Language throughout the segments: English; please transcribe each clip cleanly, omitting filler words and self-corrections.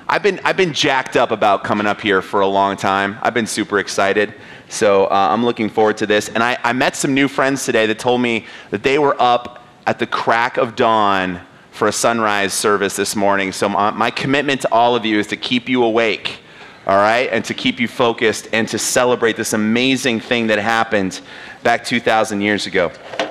I've been jacked up about coming up here for a long time. I've been super excited. So I'm looking forward to this. And I met some new friends today that told me that they were up at the crack of dawn for a sunrise service this morning. So my commitment to all of you is to keep you awake, all right, and to keep you focused and to celebrate this amazing thing that happened back 2,000 years ago.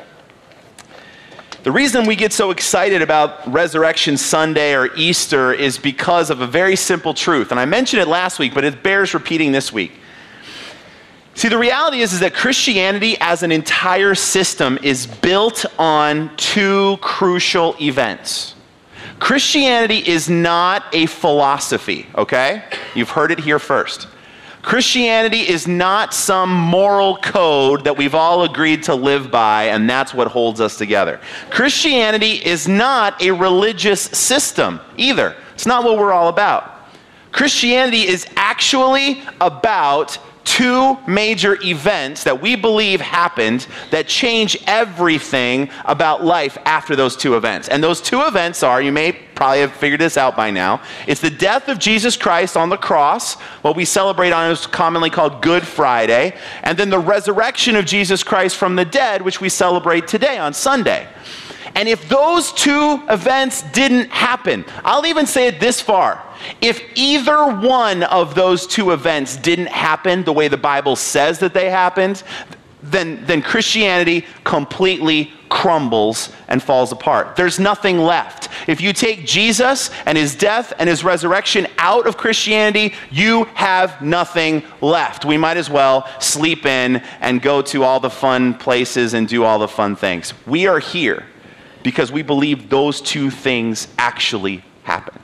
The reason we get so excited about Resurrection Sunday or Easter is because of a very simple truth. And I mentioned it last week, but it bears repeating this week. See, the reality is that Christianity as an entire system is built on two crucial events. Christianity is not a philosophy, okay? You've heard it here first. Christianity is not some moral code that we've all agreed to live by, and that's what holds us together. Christianity is not a religious system either. It's not what we're all about. Christianity is actually about two major events that we believe happened that change everything about life after those two events. And those two events are, you may probably have figured this out by now, it's the death of Jesus Christ on the cross, what we celebrate on is commonly called Good Friday, and then the resurrection of Jesus Christ from the dead, which we celebrate today on Sunday. And if those two events didn't happen, I'll even say it this far. If either one of those two events didn't happen the way the Bible says that they happened, then Christianity completely crumbles and falls apart. There's nothing left. If you take Jesus and his death and his resurrection out of Christianity, you have nothing left. We might as well sleep in and go to all the fun places and do all the fun things. We are here because we believe those two things actually happened.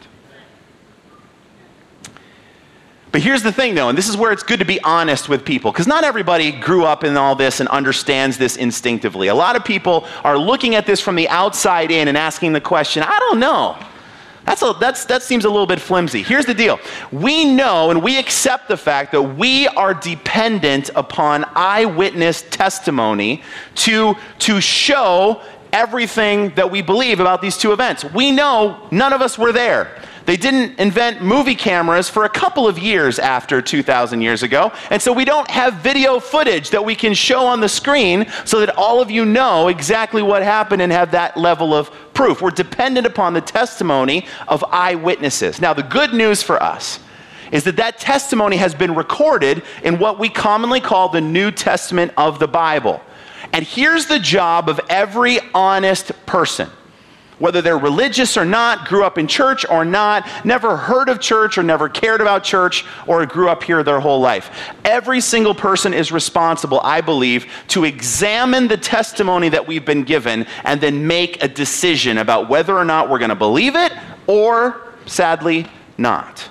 But here's the thing, though, and this is where it's good to be honest with people, because not everybody grew up in all this and understands this instinctively. A lot of people are looking at this from the outside in and asking the question, I don't know. That seems a little bit flimsy. Here's the deal. We know and we accept the fact that we are dependent upon eyewitness testimony to show everything that we believe about these two events. We know none of us were there. They didn't invent movie cameras for a couple of years after 2,000 years ago, and so we don't have video footage that we can show on the screen so that all of you know exactly what happened and have that level of proof. We're dependent upon the testimony of eyewitnesses. Now, the good news for us is that testimony has been recorded in what we commonly call the New Testament of the Bible. And here's the job of every honest person. Whether they're religious or not, grew up in church or not, never heard of church or never cared about church or grew up here their whole life. Every single person is responsible, I believe, to examine the testimony that we've been given and then make a decision about whether or not we're going to believe it or, sadly, not.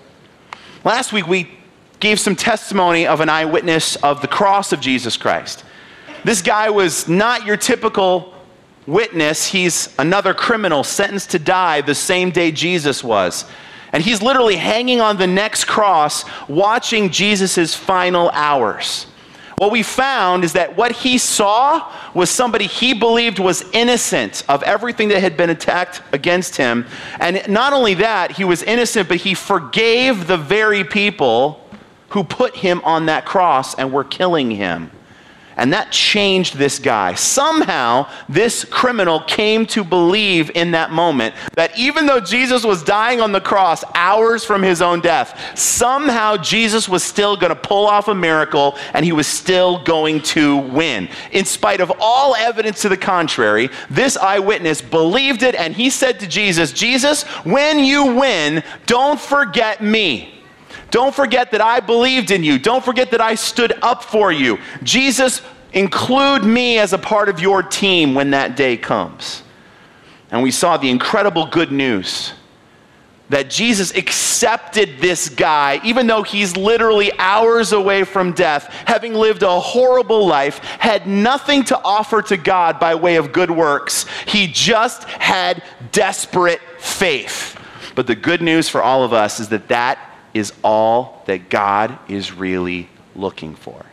Last week we gave some testimony of an eyewitness of the cross of Jesus Christ. This guy was not your typical witness. He's another criminal sentenced to die the same day Jesus was. And he's literally hanging on the next cross watching Jesus' final hours. What we found is that what he saw was somebody he believed was innocent of everything that had been attacked against him. And not only that, he was innocent, but he forgave the very people who put him on that cross and were killing him. And that changed this guy. Somehow, this criminal came to believe in that moment that even though Jesus was dying on the cross hours from his own death, somehow Jesus was still going to pull off a miracle and he was still going to win. In spite of all evidence to the contrary, this eyewitness believed it, and he said to Jesus, Jesus, when you win, don't forget me. Don't forget that I believed in you. Don't forget that I stood up for you. Jesus, include me as a part of your team when that day comes. And we saw the incredible good news that Jesus accepted this guy, even though he's literally hours away from death, having lived a horrible life, had nothing to offer to God by way of good works. He just had desperate faith. But the good news for all of us is that is all that God is really looking for.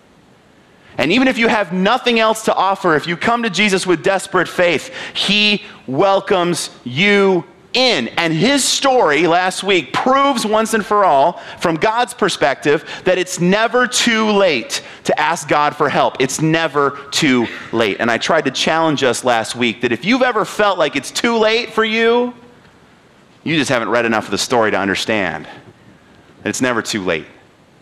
And even if you have nothing else to offer, if you come to Jesus with desperate faith, he welcomes you in. And his story last week proves once and for all, from God's perspective, that it's never too late to ask God for help. It's never too late. And I tried to challenge us last week that if you've ever felt like it's too late for you, you just haven't read enough of the story to understand that it's never too late.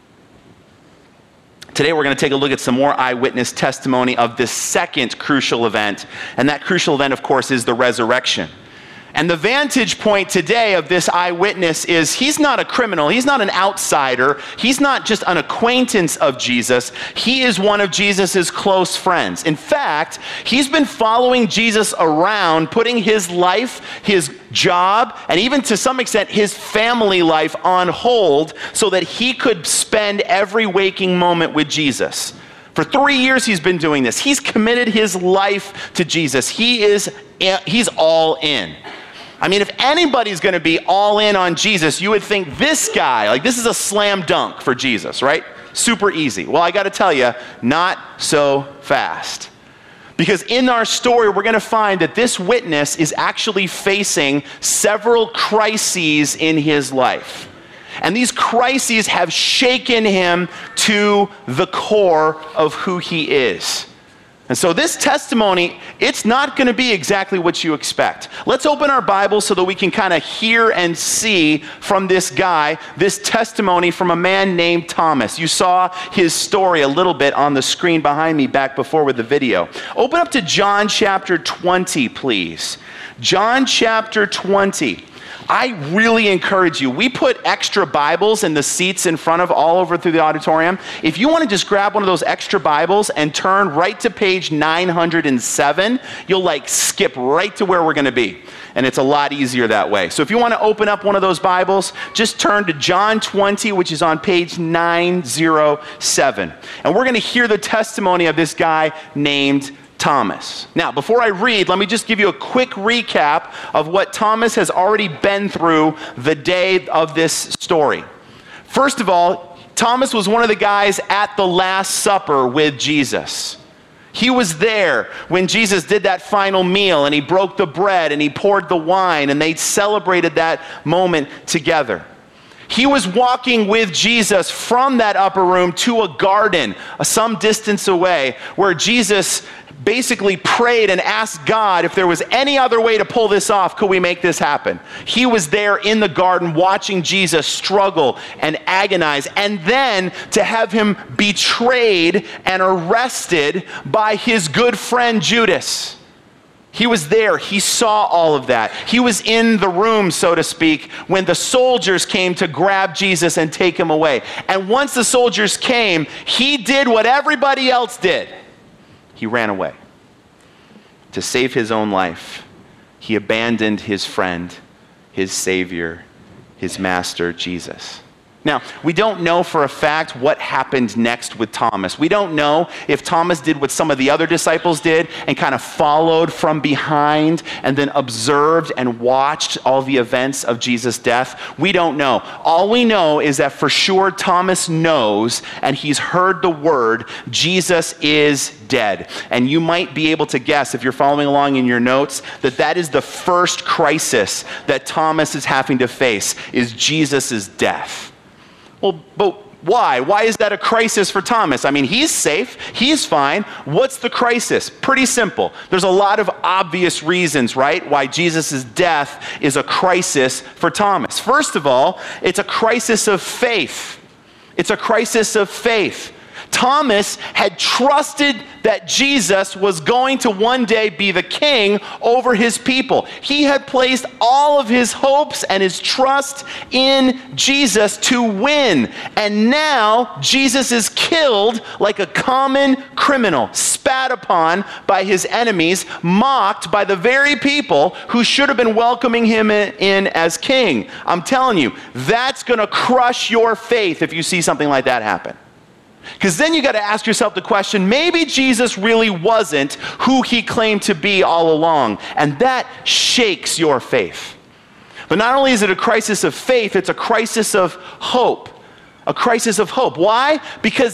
Today we're going to take a look at some more eyewitness testimony of this second crucial event. And that crucial event, of course, is the resurrection. And the vantage point today of this eyewitness is he's not a criminal. He's not an outsider. He's not just an acquaintance of Jesus. He is one of Jesus's close friends. In fact, he's been following Jesus around, putting his life, his job, and even to some extent his family life on hold so that he could spend every waking moment with Jesus. For 3 years he's been doing this. He's committed his life to Jesus. He's all in. I mean, if anybody's going to be all in on Jesus, you would think this guy, like this is a slam dunk for Jesus, right? Super easy. Well, I got to tell you, not so fast. Because in our story, we're going to find that this witness is actually facing several crises in his life. And these crises have shaken him to the core of who he is. And so this testimony, it's not going to be exactly what you expect. Let's open our Bibles so that we can kind of hear and see from this guy, this testimony from a man named Thomas. You saw his story a little bit on the screen behind me back before with the video. Open up to John chapter 20, please. John chapter 20. I really encourage you. We put extra Bibles in the seats in front of all over through the auditorium. If you want to just grab one of those extra Bibles and turn right to page 907, you'll skip right to where we're going to be. And it's a lot easier that way. So if you want to open up one of those Bibles, just turn to John 20, which is on page 907. And we're going to hear the testimony of this guy named Thomas. Now, before I read, let me just give you a quick recap of what Thomas has already been through the day of this story. First of all, Thomas was one of the guys at the Last Supper with Jesus. He was there when Jesus did that final meal and he broke the bread and he poured the wine and they celebrated that moment together. He was walking with Jesus from that upper room to a garden some distance away where Jesus basically prayed and asked God if there was any other way to pull this off. Could we make this happen? He was there in the garden watching Jesus struggle and agonize, and then to have him betrayed and arrested by his good friend Judas. He was there. He saw all of that. He was in the room, so to speak, when the soldiers came to grab Jesus and take him away. And once the soldiers came, he did what everybody else did. He ran away. To save his own life, he abandoned his friend, his Savior, his Master, Jesus. Now, we don't know for a fact what happened next with Thomas. We don't know if Thomas did what some of the other disciples did and kind of followed from behind and then observed and watched all the events of Jesus' death. We don't know. All we know is that for sure Thomas knows and he's heard the word, Jesus is dead. And you might be able to guess, if you're following along in your notes, that that is the first crisis that Thomas is having to face, is Jesus' death. Well, but why? Why is that a crisis for Thomas? I mean, he's safe. He's fine. What's the crisis? Pretty simple. There's a lot of obvious reasons, right, why Jesus' death is a crisis for Thomas. First of all, it's a crisis of faith. It's a crisis of faith. Thomas had trusted that Jesus was going to one day be the king over his people. He had placed all of his hopes and his trust in Jesus to win. And now Jesus is killed like a common criminal, spat upon by his enemies, mocked by the very people who should have been welcoming him in as king. I'm telling you, that's going to crush your faith if you see something like that happen. Because then you got to ask yourself the question, maybe Jesus really wasn't who he claimed to be all along. And that shakes your faith. But not only is it a crisis of faith, it's a crisis of hope. A crisis of hope. Why? Because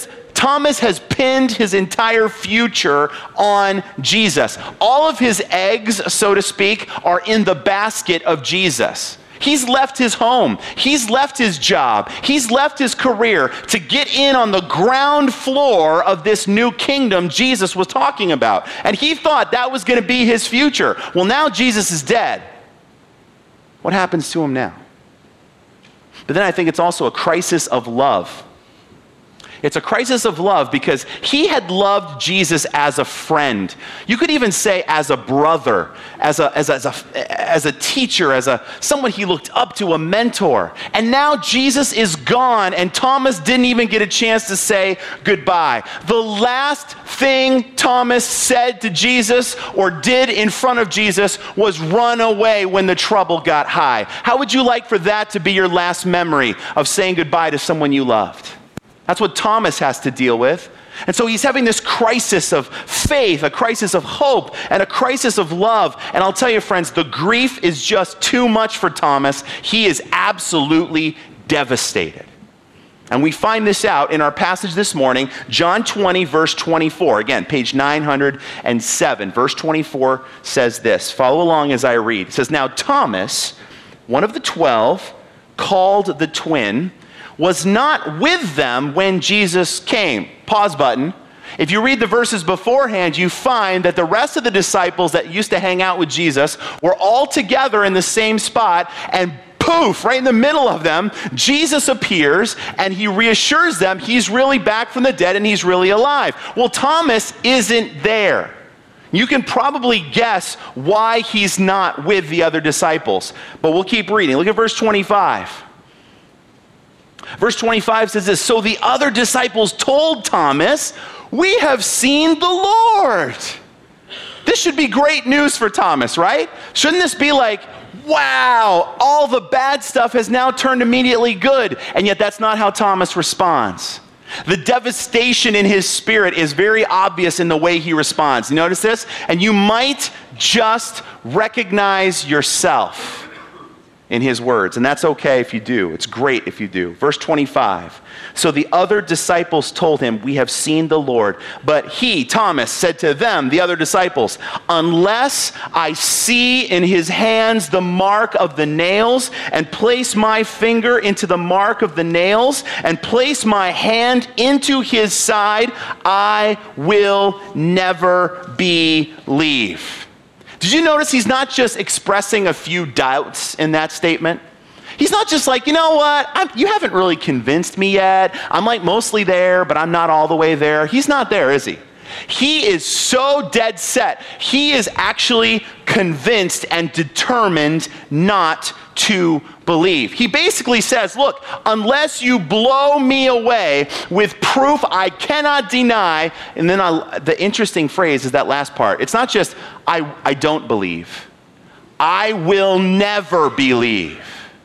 Thomas has pinned his entire future on Jesus. All of his eggs, so to speak, are in the basket of Jesus. He's left his home. He's left his job. He's left his career to get in on the ground floor of this new kingdom Jesus was talking about. And he thought that was going to be his future. Well, now Jesus is dead. What happens to him now? But then I think it's also a crisis of love. It's a crisis of love because he had loved Jesus as a friend. You could even say as a brother, as a teacher, as someone he looked up to, a mentor. And now Jesus is gone and Thomas didn't even get a chance to say goodbye. The last thing Thomas said to Jesus or did in front of Jesus was run away when the trouble got high. How would you like for that to be your last memory of saying goodbye to someone you loved? That's what Thomas has to deal with. And so he's having this crisis of faith, a crisis of hope, and a crisis of love. And I'll tell you, friends, the grief is just too much for Thomas. He is absolutely devastated. And we find this out in our passage this morning, John 20, verse 24. Again, page 907. Verse 24 says this. Follow along as I read. It says, "Now Thomas, one of the 12, called the twin, was not with them when Jesus came." Pause button. If you read the verses beforehand, you find that the rest of the disciples that used to hang out with Jesus were all together in the same spot, and poof, right in the middle of them, Jesus appears and he reassures them he's really back from the dead and he's really alive. Well, Thomas isn't there. You can probably guess why he's not with the other disciples, but we'll keep reading. Look at verse 25. Verse 25 says this, "So the other disciples told Thomas, 'We have seen the Lord.'" This should be great news for Thomas, right? Shouldn't this be like, wow, all the bad stuff has now turned immediately good? And yet that's not how Thomas responds. The devastation in his spirit is very obvious in the way he responds. You notice this? And you might just recognize yourself in his words. And that's okay if you do. It's great if you do. Verse 25. "So the other disciples told him, 'We have seen the Lord.' But he," Thomas, "said to them," the other disciples, 'Unless I see in his hands the mark of the nails, and place my finger into the mark of the nails, and place my hand into his side, I will never believe." Did you notice he's not just expressing a few doubts in that statement? He's not just like, you know what, you haven't really convinced me yet. I'm like mostly there, but I'm not all the way there. He's not there, is he? He is so dead set. He is actually convinced and determined not to believe. He basically says, look, unless you blow me away with proof I cannot deny, and then the interesting phrase is that last part. It's not just, I don't believe. I will never believe.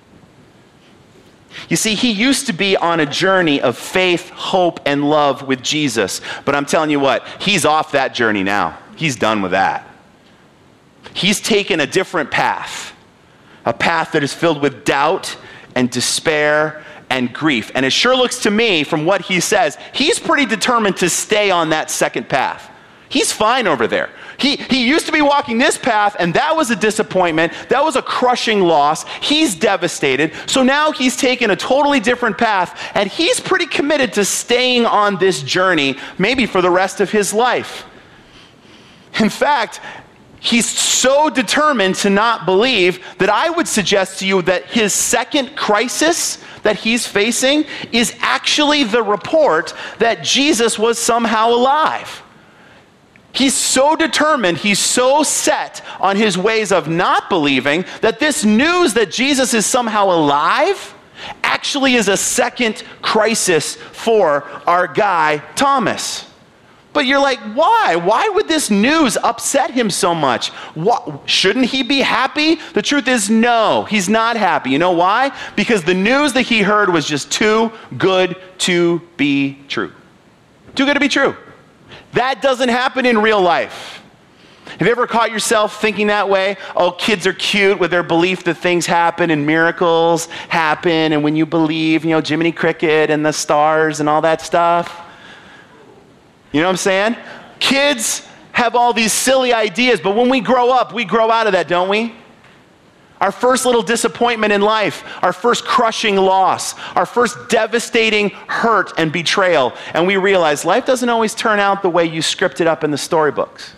You see, he used to be on a journey of faith, hope, and love with Jesus. But I'm telling you what, he's off that journey now. He's done with that. He's taken a different path. A path that is filled with doubt and despair and grief. And it sure looks to me, from what he says, he's pretty determined to stay on that second path. He's fine over there. He used to be walking this path, and that was a disappointment. That was a crushing loss. He's devastated. So now he's taken a totally different path, and he's pretty committed to staying on this journey, maybe for the rest of his life. In fact, he's so determined to not believe that I would suggest to you that his second crisis that he's facing is actually the report that Jesus was somehow alive. He's so determined, he's so set on his ways of not believing that this news that Jesus is somehow alive actually is a second crisis for our guy, Thomas. But you're like, why? Why would this news upset him so much? Shouldn't he be happy? The truth is, no, he's not happy. You know why? Because the news that he heard was just too good to be true. Too good to be true. That doesn't happen in real life. Have you ever caught yourself thinking that way? Oh, kids are cute with their belief that things happen and miracles happen, and when you believe, Jiminy Cricket and the stars and all that stuff. You know what I'm saying? Kids have all these silly ideas, but when we grow up, we grow out of that, don't we? Our first little disappointment in life, our first crushing loss, our first devastating hurt and betrayal, and we realize life doesn't always turn out the way you script it up in the storybooks.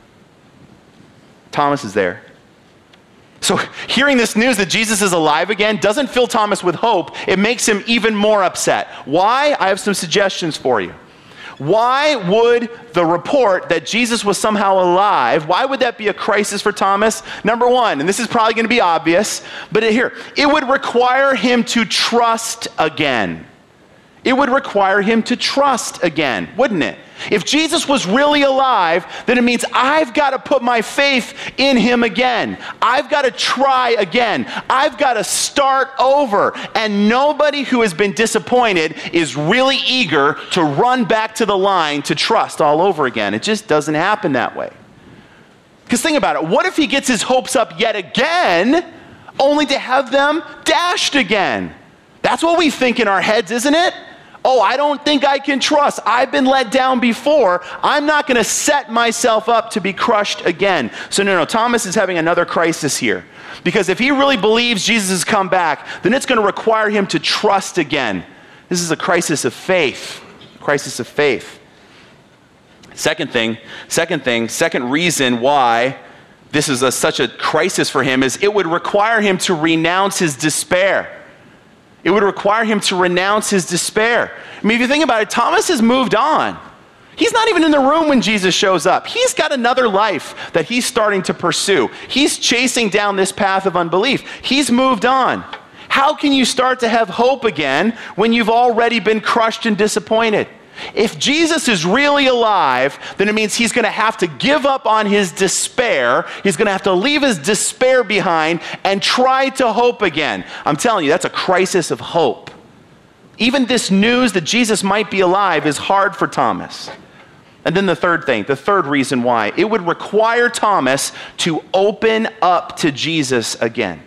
Thomas is there. So hearing this news that Jesus is alive again doesn't fill Thomas with hope. It makes him even more upset. Why? I have some suggestions for you. Why would the report that Jesus was somehow alive, why would that be a crisis for Thomas? Number one, and this is probably going to be obvious, but here, it would require him to trust again. It would require him to trust again, wouldn't it? If Jesus was really alive, then it means I've got to put my faith in him again. I've got to try again. I've got to start over. And nobody who has been disappointed is really eager to run back to the line to trust all over again. It just doesn't happen that way. Because think about it. What if he gets his hopes up yet again, only to have them dashed again? That's what we think in our heads, isn't it? Oh, I don't think I can trust. I've been let down before. I'm not going to set myself up to be crushed again. So no, Thomas is having another crisis here. Because if he really believes Jesus has come back, then it's going to require him to trust again. This is a crisis of faith. Crisis of faith. Second reason why this is such a crisis for him is it would require him to renounce his despair. It would require him to renounce his despair. I mean, if you think about it, Thomas has moved on. He's not even in the room when Jesus shows up. He's got another life that he's starting to pursue. He's chasing down this path of unbelief. He's moved on. How can you start to have hope again when you've already been crushed and disappointed? If Jesus is really alive, then it means he's going to have to give up on his despair. He's going to have to leave his despair behind and try to hope again. I'm telling you, that's a crisis of hope. Even this news that Jesus might be alive is hard for Thomas. And then the third reason why, it would require Thomas to open up to Jesus again.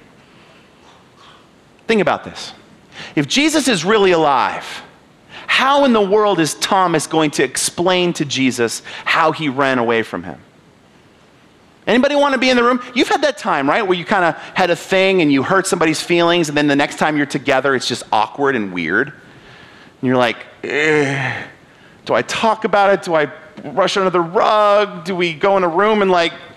Think about this. If Jesus is really alive, how in the world is Thomas going to explain to Jesus how he ran away from him? Anybody want to be in the room? You've had that time, right, where you kind of had a thing and you hurt somebody's feelings, and then the next time you're together, it's just awkward and weird. And you're like, do I talk about it? Do I rush under the rug? Do we go in a room and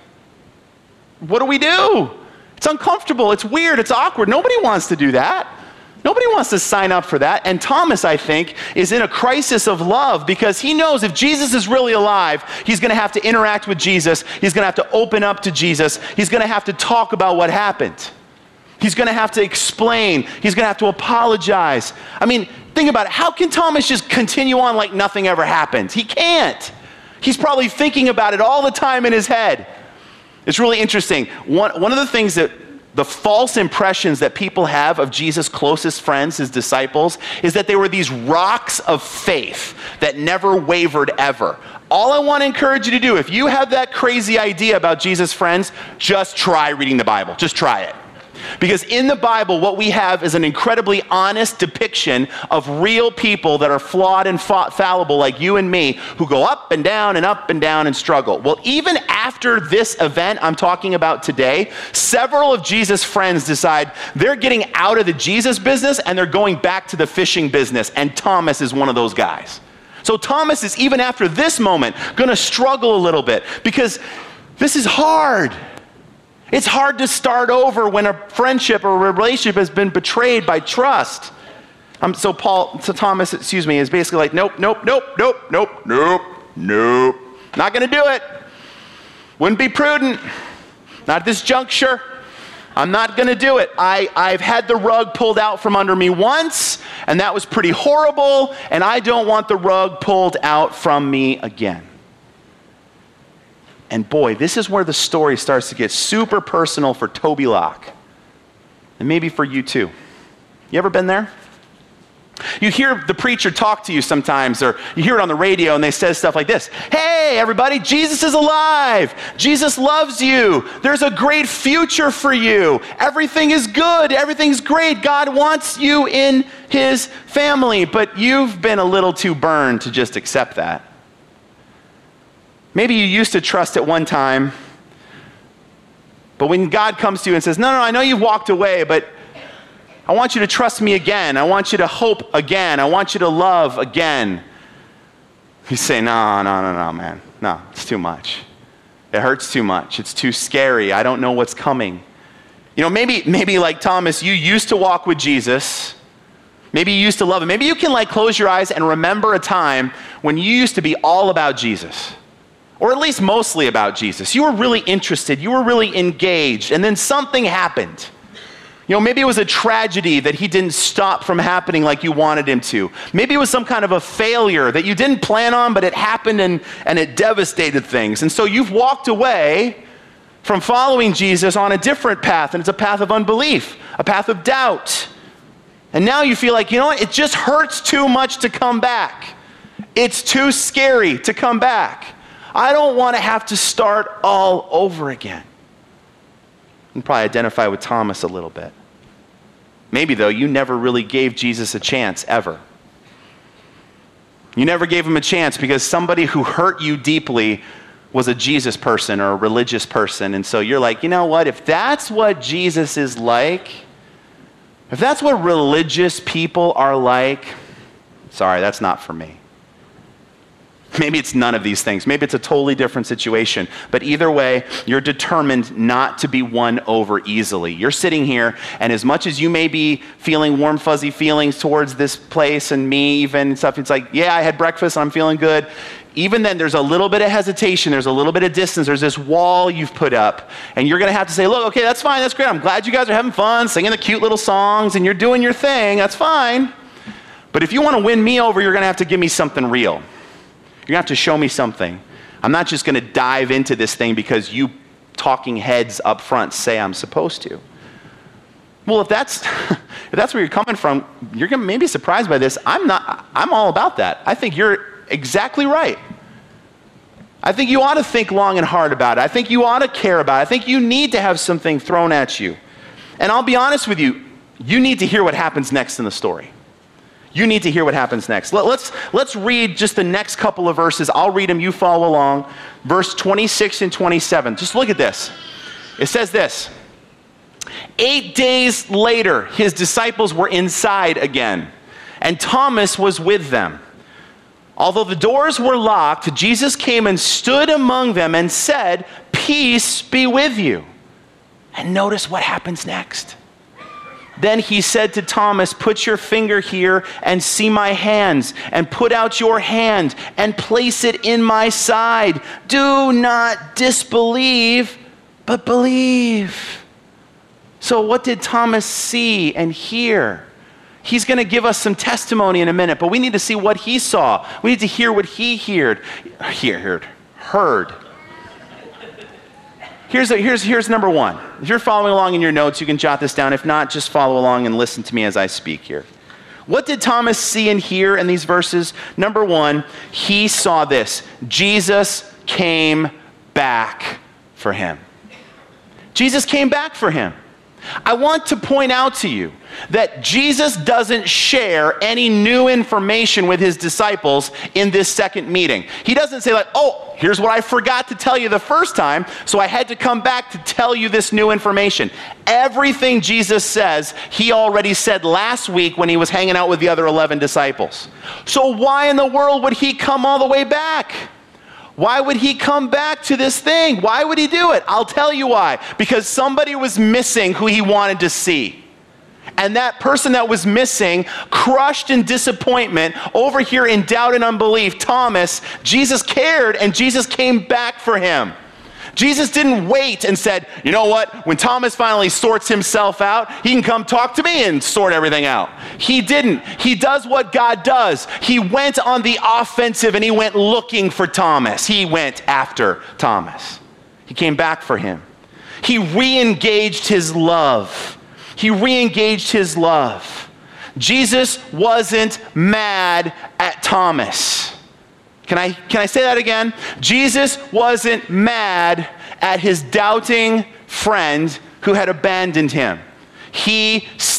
what do we do? It's uncomfortable. It's weird. It's awkward. Nobody wants to do that. Nobody wants to sign up for that. And Thomas, I think, is in a crisis of love because he knows if Jesus is really alive, he's going to have to interact with Jesus. He's going to have to open up to Jesus. He's going to have to talk about what happened. He's going to have to explain. He's going to have to apologize. I mean, think about it. How can Thomas just continue on like nothing ever happened? He can't. He's probably thinking about it all the time in his head. It's really interesting. One of the things that the false impressions that people have of Jesus' closest friends, his disciples, is that they were these rocks of faith that never wavered ever. All I want to encourage you to do, if you have that crazy idea about Jesus' friends, just try reading the Bible. Just try it. Because in the Bible, what we have is an incredibly honest depiction of real people that are flawed and fallible like you and me, who go up and down and struggle. Well, even after this event I'm talking about today, several of Jesus' friends decide they're getting out of the Jesus business and they're going back to the fishing business, and Thomas is one of those guys. So Thomas is, even after this moment, going to struggle a little bit because this is hard. It's hard to start over when a friendship or a relationship has been betrayed by trust. So Thomas is basically like, nope. Not going to do it. Wouldn't be prudent. Not at this juncture. I'm not going to do it. I've had the rug pulled out from under me once, and that was pretty horrible, and I don't want the rug pulled out from me again. And boy, this is where the story starts to get super personal for Toby Locke. And maybe for you too. You ever been there? You hear the preacher talk to you sometimes, or you hear it on the radio and they say stuff like this. Hey, everybody, Jesus is alive. Jesus loves you. There's a great future for you. Everything is good. Everything's great. God wants you in his family. But you've been a little too burned to just accept that. Maybe you used to trust at one time, but when God comes to you and says, no, I know you've walked away, but I want you to trust me again. I want you to hope again. I want you to love again. You say, no, man. No, it's too much. It hurts too much. It's too scary. I don't know what's coming. Maybe like Thomas, you used to walk with Jesus. Maybe you used to love him. Maybe you can close your eyes and remember a time when you used to be all about Jesus. Or at least mostly about Jesus. You were really interested. You were really engaged. And then something happened. Maybe it was a tragedy that he didn't stop from happening like you wanted him to. Maybe it was some kind of a failure that you didn't plan on, but it happened and it devastated things. And so you've walked away from following Jesus on a different path, and it's a path of unbelief, a path of doubt. And now you feel like, it just hurts too much to come back. It's too scary to come back. I don't want to have to start all over again. You can probably identify with Thomas a little bit. Maybe, though, you never really gave Jesus a chance, ever. You never gave him a chance because somebody who hurt you deeply was a Jesus person or a religious person. And so you're like, you know what? If that's what Jesus is like, if that's what religious people are like, sorry, that's not for me. Maybe it's none of these things. Maybe it's a totally different situation. But either way, you're determined not to be won over easily. You're sitting here, and as much as you may be feeling warm, fuzzy feelings towards this place and me even and stuff, it's like, yeah, I had breakfast, I'm feeling good. Even then, there's a little bit of hesitation. There's a little bit of distance. There's this wall you've put up. And you're going to have to say, look, okay, that's fine. That's great. I'm glad you guys are having fun, singing the cute little songs, and you're doing your thing. That's fine. But if you want to win me over, you're going to have to give me something real. You're going to have to show me something. I'm not just going to dive into this thing because you talking heads up front say I'm supposed to. Well, if that's where you're coming from, you're going to maybe be surprised by this. I'm all about that. I think you're exactly right. I think you ought to think long and hard about it. I think you ought to care about it. I think you need to have something thrown at you. And I'll be honest with you, you need to hear what happens next in the story. You need to hear what happens next. Let's read just the next couple of verses. I'll read them, you follow along. Verse 26 and 27. Just look at this. It says this. 8 days later, his disciples were inside again, and Thomas was with them. Although the doors were locked, Jesus came and stood among them and said, "Peace be with you." And notice what happens next. Then he said to Thomas, "Put your finger here and see my hands, and put out your hand and place it in my side. Do not disbelieve, but believe." So what did Thomas see and hear? He's going to give us some testimony in a minute, but we need to see what he saw. We need to hear what he heard. Here's number one. If you're following along in your notes, you can jot this down. If not, just follow along and listen to me as I speak here. What did Thomas see and hear in these verses? Number one, he saw this. Jesus came back for him. Jesus came back for him. I want to point out to you that Jesus doesn't share any new information with his disciples in this second meeting. He doesn't say oh, here's what I forgot to tell you the first time, so I had to come back to tell you this new information. Everything Jesus says, he already said last week when he was hanging out with the other 11 disciples. So why in the world would he come all the way back? Why would he come back to this thing? Why would he do it? I'll tell you why. Because somebody was missing who he wanted to see. And that person that was missing, crushed in disappointment, over here in doubt and unbelief, Thomas, Jesus cared and Jesus came back for him. Jesus didn't wait and said, you know what, when Thomas finally sorts himself out, he can come talk to me and sort everything out. He didn't. He does what God does. He went on the offensive and he went looking for Thomas. He went after Thomas. He came back for him. He re-engaged his love. He re-engaged his love. Jesus wasn't mad at Thomas. Can I say that again? Jesus wasn't mad at his doubting friend who had abandoned him. He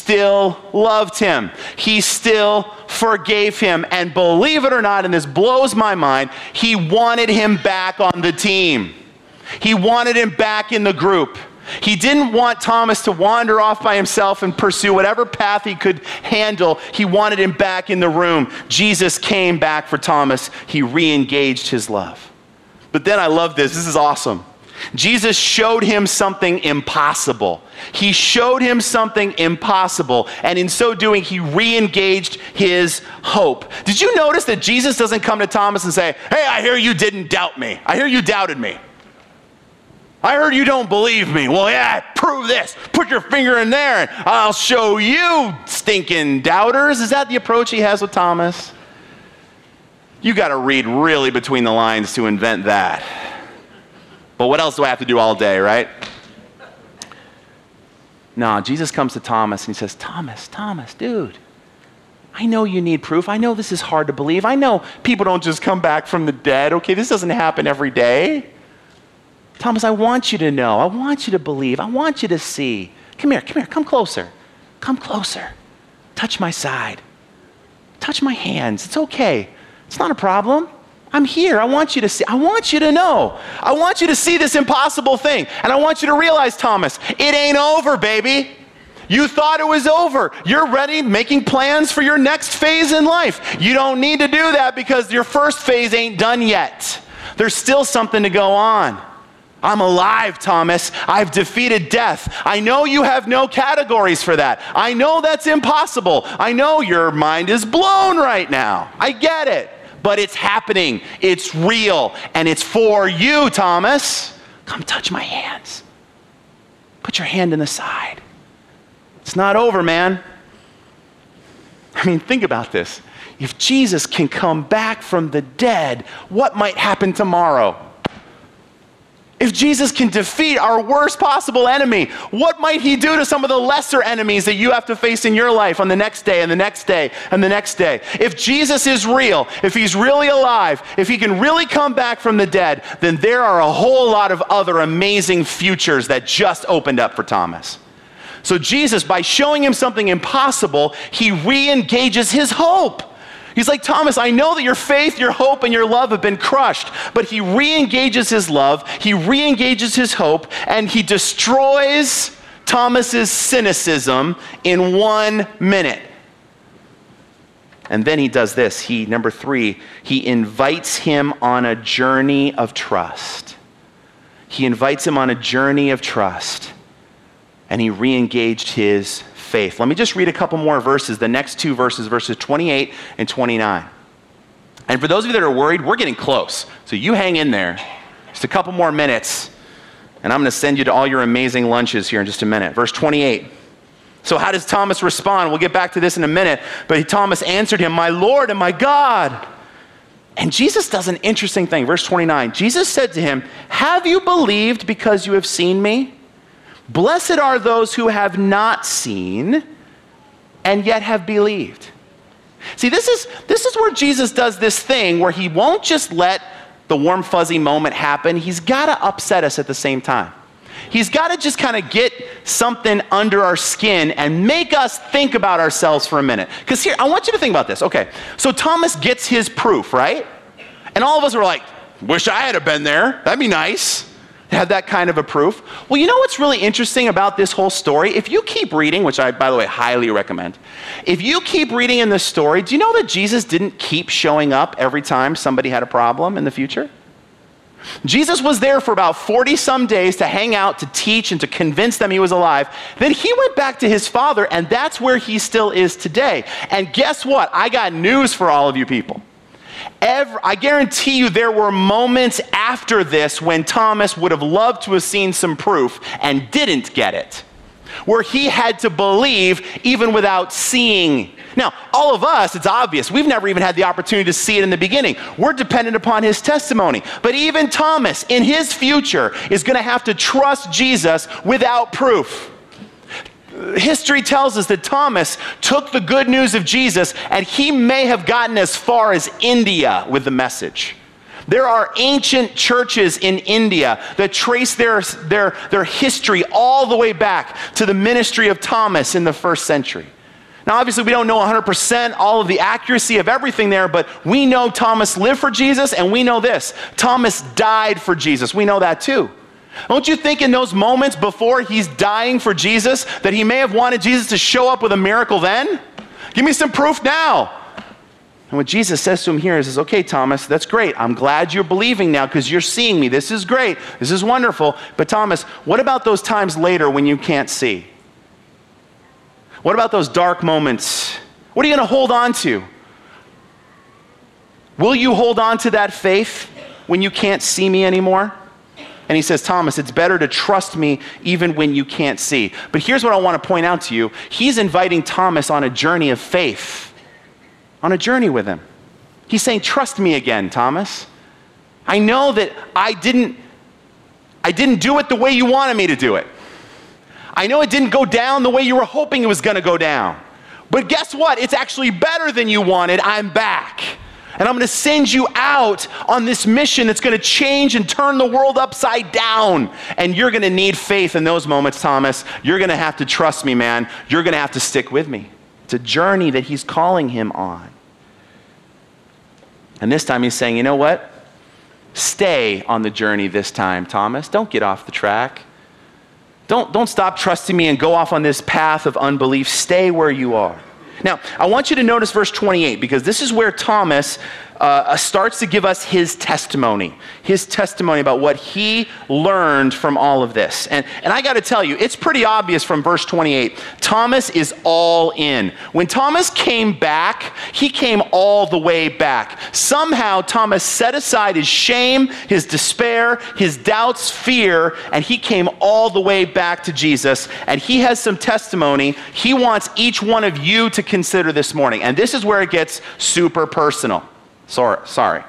still loved him. He still forgave him. And believe it or not, and this blows my mind, he wanted him back on the team. He wanted him back in the group. He didn't want Thomas to wander off by himself and pursue whatever path he could handle. He wanted him back in the room. Jesus came back for Thomas. He re-engaged his love. But then I love this. This is awesome. Jesus showed him something impossible. He showed him something impossible. And in so doing, he re-engaged his hope. Did you notice that Jesus doesn't come to Thomas and say, hey, I hear you didn't doubt me. I hear you doubted me. I heard you don't believe me. Well, yeah, prove this. Put your finger in there and I'll show you, stinking doubters. Is that the approach he has with Thomas? You got to read really between the lines to invent that. But what else do I have to do all day, right? No, Jesus comes to Thomas and he says, Thomas, dude, I know you need proof. I know this is hard to believe. I know people don't just come back from the dead. Okay, this doesn't happen every day. Thomas, I want you to know. I want you to believe. I want you to see. Come here, come closer. Come closer. Touch my side. Touch my hands. It's okay. It's not a problem. I'm here. I want you to see. I want you to know. I want you to see this impossible thing. And I want you to realize, Thomas, it ain't over, baby. You thought it was over. You're ready, making plans for your next phase in life. You don't need to do that because your first phase ain't done yet. There's still something to go on. I'm alive, Thomas. I've defeated death. I know you have no categories for that. I know that's impossible. I know your mind is blown right now. I get it. But it's happening. It's real. And it's for you, Thomas. Come touch my hands. Put your hand in the side. It's not over, man. I mean, think about this. If Jesus can come back from the dead, what might happen tomorrow? If Jesus can defeat our worst possible enemy, what might he do to some of the lesser enemies that you have to face in your life on the next day and the next day and the next day? If Jesus is real, if he's really alive, if he can really come back from the dead, then there are a whole lot of other amazing futures that just opened up for Thomas. So Jesus, by showing him something impossible, he re-engages his hope. He's like, Thomas, I know that your faith, your hope, and your love have been crushed, but he re-engages his love, he re-engages his hope, and he destroys Thomas's cynicism in 1 minute. And then he does this. Number 3, he invites him on a journey of trust. He invites him on a journey of trust, and he re-engaged his faith. Let me just read a couple more verses, the next 2 verses, verses 28 and 29. And for those of you that are worried, we're getting close. So you hang in there. Just a couple more minutes, and I'm going to send you to all your amazing lunches here in just a minute. Verse 28. So how does Thomas respond? We'll get back to this in a minute. But Thomas answered him, my Lord and my God. And Jesus does an interesting thing. Verse 29. Jesus said to him, have you believed because you have seen me? Blessed are those who have not seen and yet have believed. See, this is where Jesus does this thing where he won't just let the warm fuzzy moment happen. He's got to upset us at the same time. He's got to just kind of get something under our skin and make us think about ourselves for a minute. Because here, I want you to think about this. Okay, so Thomas gets his proof, right? And all of us are like, wish I had been there. That'd be nice. Have that kind of a proof. Well, you know what's really interesting about this whole story? If you keep reading, which I, by the way, highly recommend, if you keep reading in this story, do you know that Jesus didn't keep showing up every time somebody had a problem in the future? Jesus was there for about 40-some days to hang out, to teach, and to convince them he was alive. Then he went back to his Father, and that's where he still is today. And guess what? I got news for all of you people. I guarantee you there were moments after this when Thomas would have loved to have seen some proof and didn't get it, where he had to believe even without seeing. Now, all of us, it's obvious, we've never even had the opportunity to see it in the beginning. We're dependent upon his testimony. But even Thomas, in his future, is going to have to trust Jesus without proof. History tells us that Thomas took the good news of Jesus and he may have gotten as far as India with the message. There are ancient churches in India that trace their history all the way back to the ministry of Thomas in the first century. Now, obviously, we don't know 100% all of the accuracy of everything there, but we know Thomas lived for Jesus, and we know this: Thomas died for Jesus. We know that too. Don't you think in those moments before he's dying for Jesus that he may have wanted Jesus to show up with a miracle then? Give me some proof now. And what Jesus says to him here is, okay, Thomas, that's great. I'm glad you're believing now because you're seeing me. This is great. This is wonderful. But Thomas, what about those times later when you can't see? What about those dark moments? What are you going to hold on to? Will you hold on to that faith when you can't see me anymore? And he says, Thomas, it's better to trust me even when you can't see. But here's what I want to point out to you. He's inviting Thomas on a journey of faith, on a journey with him. He's saying, trust me again, Thomas. I know that I didn't do it the way you wanted me to do it. I know it didn't go down the way you were hoping it was going to go down. But guess what? It's actually better than you wanted. I'm back. And I'm going to send you out on this mission that's going to change and turn the world upside down. And you're going to need faith in those moments, Thomas. You're going to have to trust me, man. You're going to have to stick with me. It's a journey that he's calling him on. And this time he's saying, you know what? Stay on the journey this time, Thomas. Don't get off the track. Don't stop trusting me and go off on this path of unbelief. Stay where you are. Now, I want you to notice verse 28, because this is where Thomas starts to give us his testimony about what he learned from all of this. And I got to tell you, it's pretty obvious from verse 28. Thomas is all in. When Thomas came back, he came all the way back. Somehow, Thomas set aside his shame, his despair, his doubts, fear, and he came all the way back to Jesus. And he has some testimony he wants each one of you to consider this morning. And this is where it gets super personal. Sorry.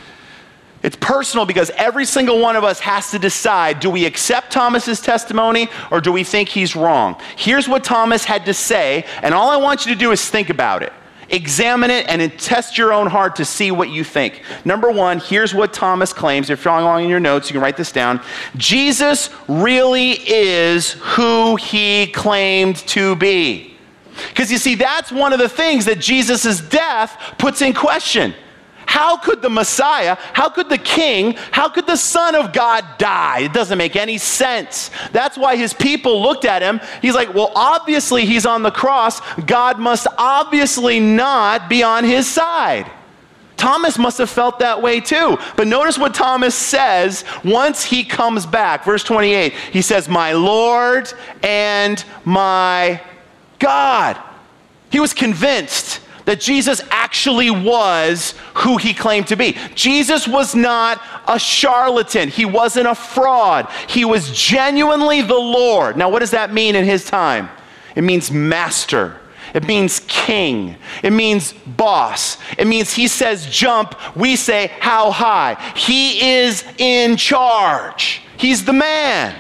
It's personal because every single one of us has to decide, do we accept Thomas's testimony or do we think he's wrong? Here's what Thomas had to say, and all I want you to do is think about it. Examine it and test your own heart to see what you think. Number one, here's what Thomas claims. If you're following along in your notes, you can write this down. Jesus really is who he claimed to be. Because you see, that's one of the things that Jesus' death puts in question. How could the Messiah, how could the King, how could the Son of God die? It doesn't make any sense. That's why his people looked at him. He's like, well, obviously he's on the cross. God must obviously not be on his side. Thomas must have felt that way too. But notice what Thomas says once he comes back. Verse 28, he says, my Lord and my God. He was convinced that Jesus actually was who he claimed to be. Jesus was not a charlatan. He wasn't a fraud. He was genuinely the Lord. Now, what does that mean in his time? It means master. It means king. It means boss. It means he says jump, we say how high. He is in charge. He's the man.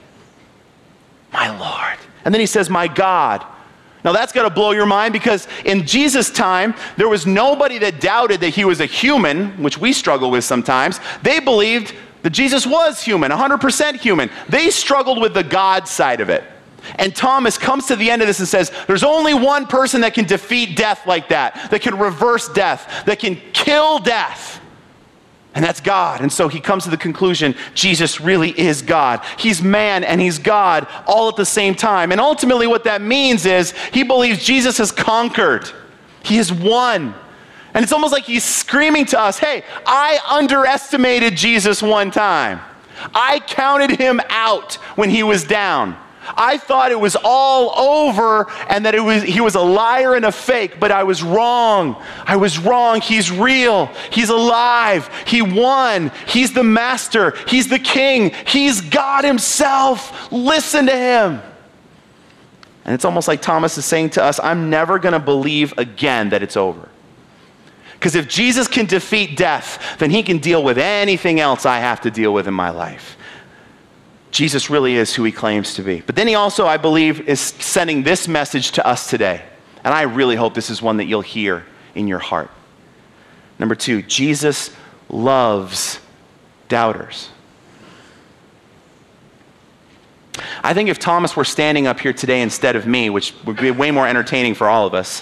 My Lord. And then he says, my God. Now that's got to blow your mind, because in Jesus' time, there was nobody that doubted that he was a human, which we struggle with sometimes. They believed that Jesus was human, 100% human. They struggled with the God side of it. And Thomas comes to the end of this and says, there's only one person that can defeat death like that can reverse death, that can kill death. And that's God. And so he comes to the conclusion, Jesus really is God. He's man and he's God all at the same time. And ultimately what that means is he believes Jesus has conquered. He has won. And it's almost like he's screaming to us, hey, I underestimated Jesus one time. I counted him out when he was down. I thought it was all over and that he was a liar and a fake, but I was wrong. I was wrong. He's real. He's alive. He won. He's the master. He's the king. He's God himself. Listen to him. And it's almost like Thomas is saying to us, I'm never going to believe again that it's over. Because if Jesus can defeat death, then he can deal with anything else I have to deal with in my life. Jesus really is who he claims to be. But then he also, I believe, is sending this message to us today. And I really hope this is one that you'll hear in your heart. Number two, Jesus loves doubters. I think if Thomas were standing up here today instead of me, which would be way more entertaining for all of us,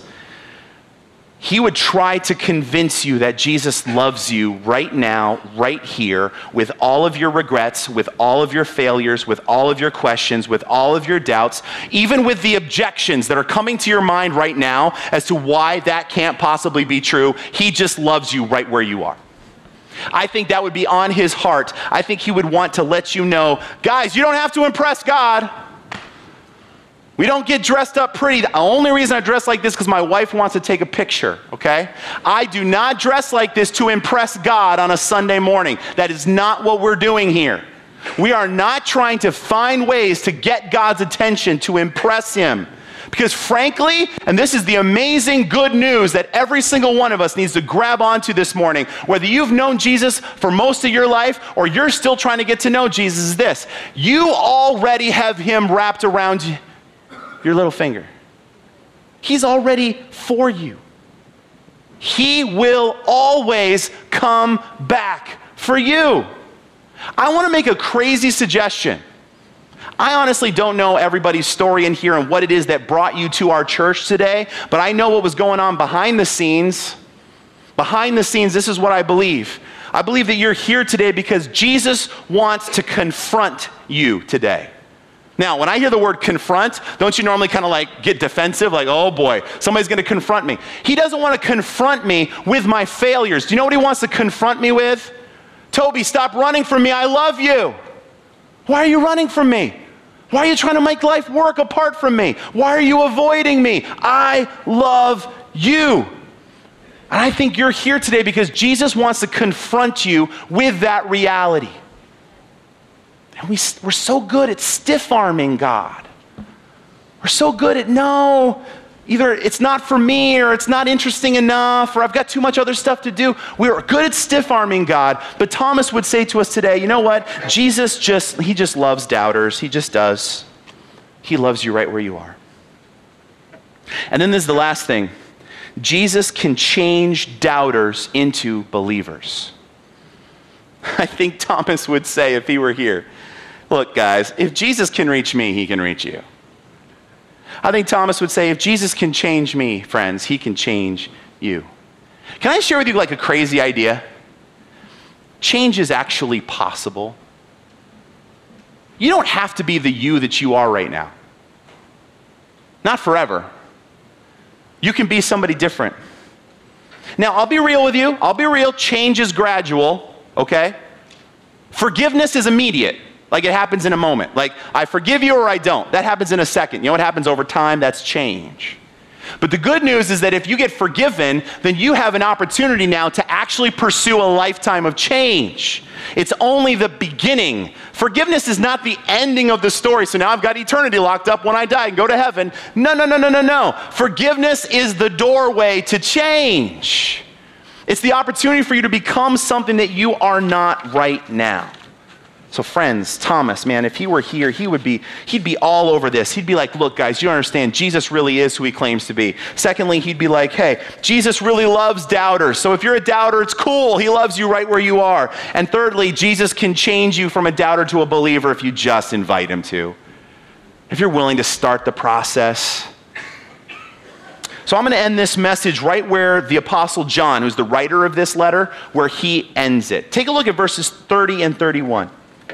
he would try to convince you that Jesus loves you right now, right here, with all of your regrets, with all of your failures, with all of your questions, with all of your doubts, even with the objections that are coming to your mind right now as to why that can't possibly be true. He just loves you right where you are. I think that would be on his heart. I think he would want to let you know, guys, you don't have to impress God. We don't get dressed up pretty. The only reason I dress like this is because my wife wants to take a picture, okay? I do not dress like this to impress God on a Sunday morning. That is not what we're doing here. We are not trying to find ways to get God's attention, to impress him. Because frankly, and this is the amazing good news that every single one of us needs to grab onto this morning, whether you've known Jesus for most of your life or you're still trying to get to know Jesus, is this: you already have him wrapped around your little finger. He's already for you. He will always come back for you. I want to make a crazy suggestion. I honestly don't know everybody's story in here and what it is that brought you to our church today, but I know what was going on behind the scenes. Behind the scenes, this is what I believe. I believe that you're here today because Jesus wants to confront you today. Now, when I hear the word confront, don't you normally kind of like get defensive? Like, oh boy, somebody's going to confront me. He doesn't want to confront me with my failures. Do you know what he wants to confront me with? Toby, stop running from me. I love you. Why are you running from me? Why are you trying to make life work apart from me? Why are you avoiding me? I love you. And I think you're here today because Jesus wants to confront you with that reality. And we're so good at stiff-arming God. We're so good at, no, either it's not for me or it's not interesting enough or I've got too much other stuff to do. We're good at stiff-arming God. But Thomas would say to us today, you know what? Jesus he just loves doubters. He just does. He loves you right where you are. And then there's the last thing. Jesus can change doubters into believers. I think Thomas would say if he were here, look, guys, if Jesus can reach me, he can reach you. I think Thomas would say, if Jesus can change me, friends, he can change you. Can I share with you like a crazy idea? Change is actually possible. You don't have to be the you that you are right now. Not forever. You can be somebody different. Now, I'll be real with you. I'll be real. Change is gradual, okay? Forgiveness is immediate. Like it happens in a moment. Like, I forgive you or I don't. That happens in a second. You know what happens over time? That's change. But the good news is that if you get forgiven, then you have an opportunity now to actually pursue a lifetime of change. It's only the beginning. Forgiveness is not the ending of the story. So now I've got eternity locked up when I die and go to heaven. No. Forgiveness is the doorway to change. It's the opportunity for you to become something that you are not right now. So friends, Thomas, man, if he were here, he'd be all over this. He'd be like, look, guys, you understand, Jesus really is who he claims to be. Secondly, he'd be like, hey, Jesus really loves doubters. So if you're a doubter, it's cool. He loves you right where you are. And thirdly, Jesus can change you from a doubter to a believer if you just invite him to. If you're willing to start the process. So I'm going to end this message right where the Apostle John, who's the writer of this letter, where he ends it. Take a look at verses 30 and 31.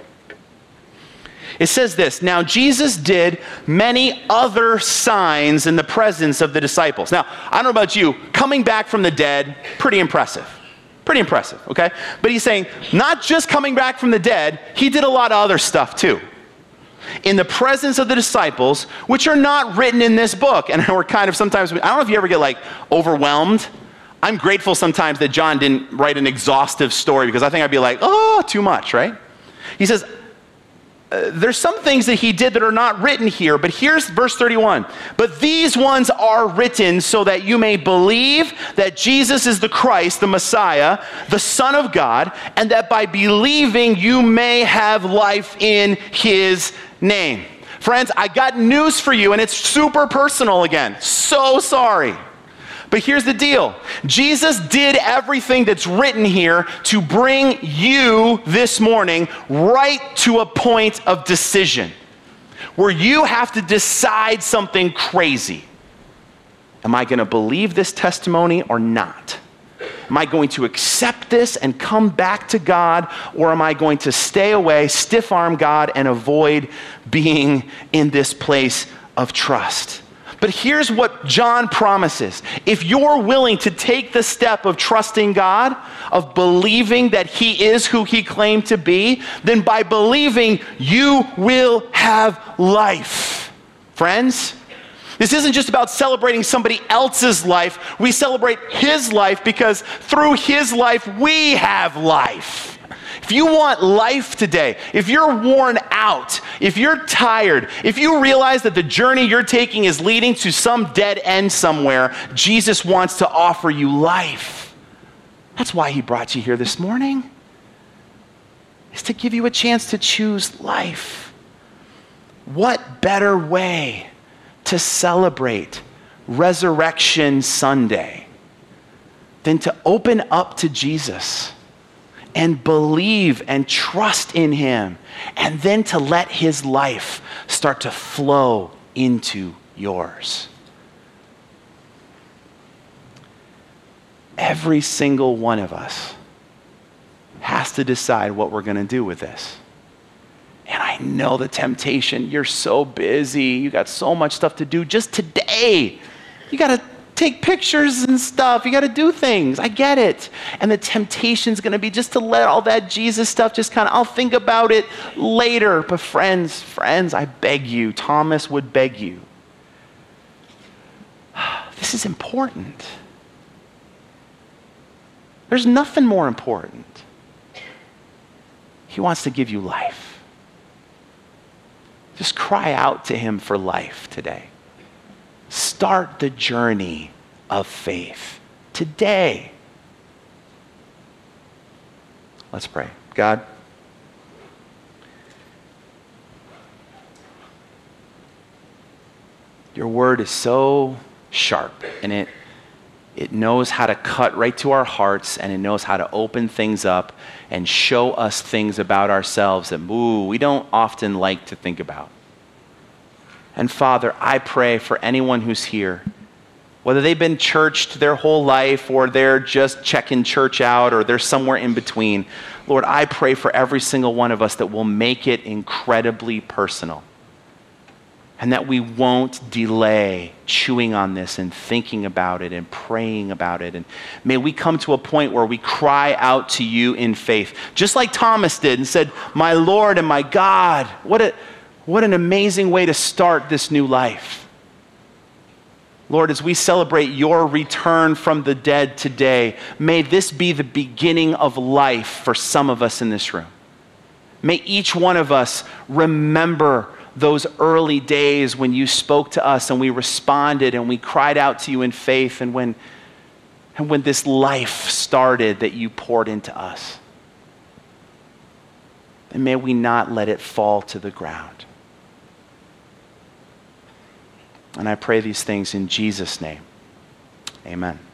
It says this, now Jesus did many other signs in the presence of the disciples. Now, I don't know about you, coming back from the dead, pretty impressive. Pretty impressive, okay? But he's saying, not just coming back from the dead, he did a lot of other stuff too. In the presence of the disciples, which are not written in this book. And we're kind of sometimes, I don't know if you ever get like overwhelmed. I'm grateful sometimes that John didn't write an exhaustive story because I think I'd be like, oh, too much, right? He says, there's some things that he did that are not written here, but here's verse 31. But these ones are written so that you may believe that Jesus is the Christ, the Messiah, the Son of God, and that by believing you may have life in his name. Friends, I got news for you, and it's super personal again. So sorry. But here's the deal. Jesus did everything that's written here to bring you this morning right to a point of decision where you have to decide something crazy. Am I going to believe this testimony or not? Am I going to accept this and come back to God, or am I going to stay away, stiff-arm God, and avoid being in this place of trust? But here's what John promises. If you're willing to take the step of trusting God, of believing that he is who he claimed to be, then by believing, you will have life. Friends, this isn't just about celebrating somebody else's life. We celebrate his life because through his life, we have life. If you want life today, if you're worn out, if you're tired, if you realize that the journey you're taking is leading to some dead end somewhere, Jesus wants to offer you life. That's why he brought you here this morning, is to give you a chance to choose life. What better way to celebrate Resurrection Sunday than to open up to Jesus and believe and trust in him, and then to let his life start to flow into yours. Every single one of us has to decide what we're going to do with this. And I know the temptation. You're so busy. You got so much stuff to do just today. You got to take pictures and stuff. You got to do things. I get it. And the temptation's going to be just to let all that Jesus stuff just kind of, I'll think about it later. But friends, I beg you, Thomas would beg you. This is important. There's nothing more important. He wants to give you life. Just cry out to him for life today. Start the journey of faith today. Let's pray. God, your word is so sharp, and it knows how to cut right to our hearts, and it knows how to open things up and show us things about ourselves that we don't often like to think about. And Father, I pray for anyone who's here, whether they've been churched their whole life or they're just checking church out or they're somewhere in between. Lord, I pray for every single one of us that we'll make it incredibly personal, and that we won't delay chewing on this and thinking about it and praying about it. And may we come to a point where we cry out to you in faith, just like Thomas did and said, my Lord and my God. What an amazing way to start this new life. Lord, as we celebrate your return from the dead today, may this be the beginning of life for some of us in this room. May each one of us remember those early days when you spoke to us and we responded and we cried out to you in faith, and when this life started that you poured into us. And may we not let it fall to the ground. And I pray these things in Jesus' name. Amen.